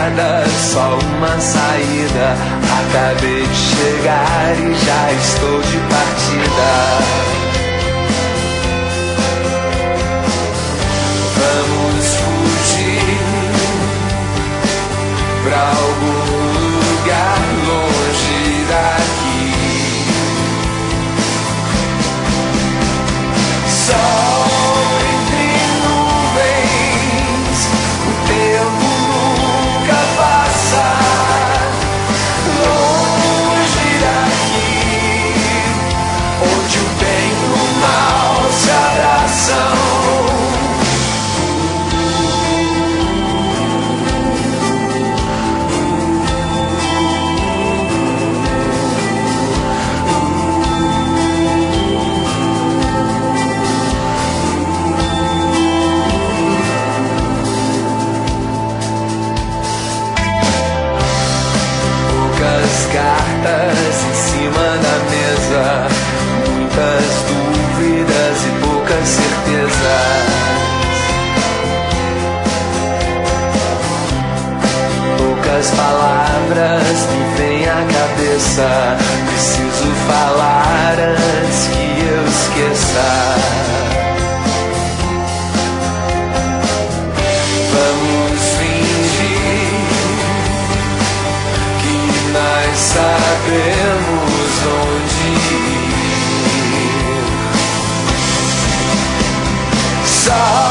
nada, só uma saída. Acabei de chegar e já estou de partida. Vamos fugir pra algum lugar longe daqui. Sol entre nuvens, o tempo nunca passa. Longe daqui, onde o bem e o mal se abraçam. Cartas em cima da mesa, muitas dúvidas e poucas certezas. Poucas palavras me vêm à cabeça, preciso falar antes que eu esqueça. Vamos fingir que nós sabemos onde ir. Só